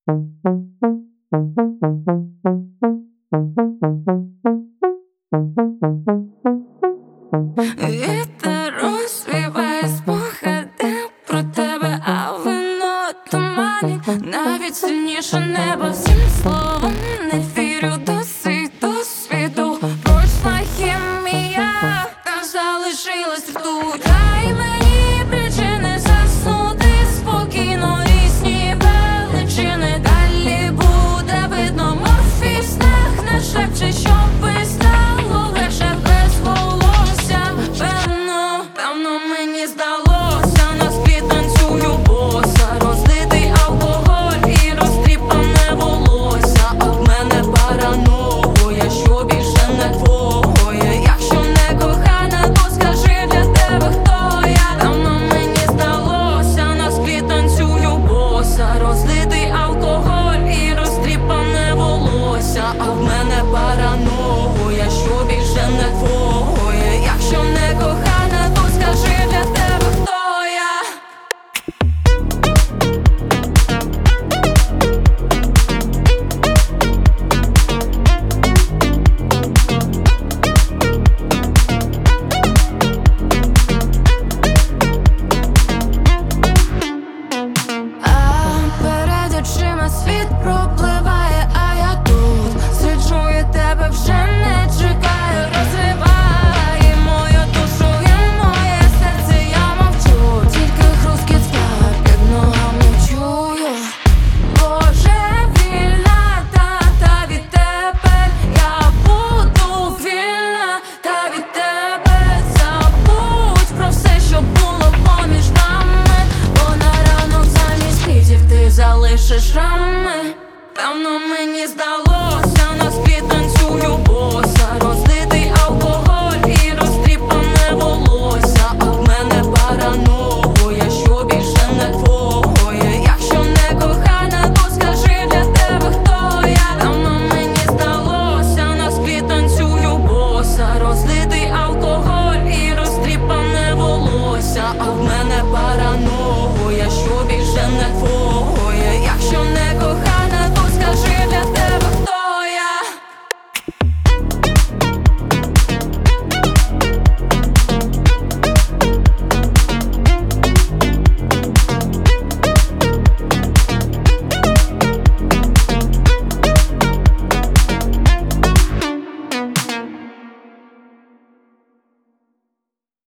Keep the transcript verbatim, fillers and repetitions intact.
Вітер розвіває спогади про тебе, а вино тумані навіть сильніше неба. Всім словам не вірю досі до світу. Пройшла хімія, та залишилась ртуть. Дай мені причини заснути спокійно, різні величини. Далі буде видно морфій в снах, не шепче, щоби стало легше без волосся. Певно, певно мені здалося, на світ танцюю боса. Розлитий алкоголь і розтріпане волосся. А в мене параноя, що більше не твоє. Якщо не кохана, то скажи для тебе, хто я. Давно мені здалося, на світ танцюю боса. Розлитий алкоголь і розтріпане волосся. А в мене параноя, що більше не твоє. Якщо не кохана, то скажи для тебе, хто я. А перед очима світ пропливає, а я тут сиджу і тебе вже не чекаю. Розриває мою душу і моє серце, я мовчу. Тільки хрускіт скал під ногами чую. Божевільна, та, та відтепер я буду вільна, та від тебе забудь про все, що було поміж нами. Бо на ранок замість квітів ти залишиш рани. Певно мені здалося, на світ